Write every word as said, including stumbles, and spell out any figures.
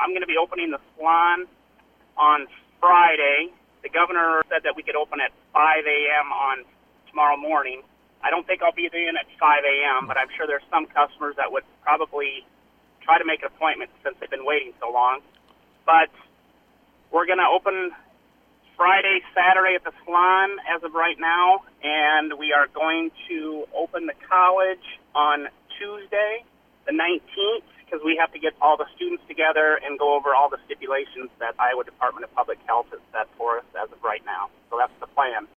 I'm going to be opening the salon on Friday. The governor said that we could open at five a.m. on tomorrow morning. I don't think I'll be in at five a.m., but I'm sure there's some customers that would probably try to make an appointment since they've been waiting so long. But we're going to open Friday, Saturday at the salon as of right now, and we are going to open the college on Tuesday, the nineteenth, because we have to get all the students together and go over all the stipulations that Iowa Department of Public Health has set for us as of right now. So that's the plan.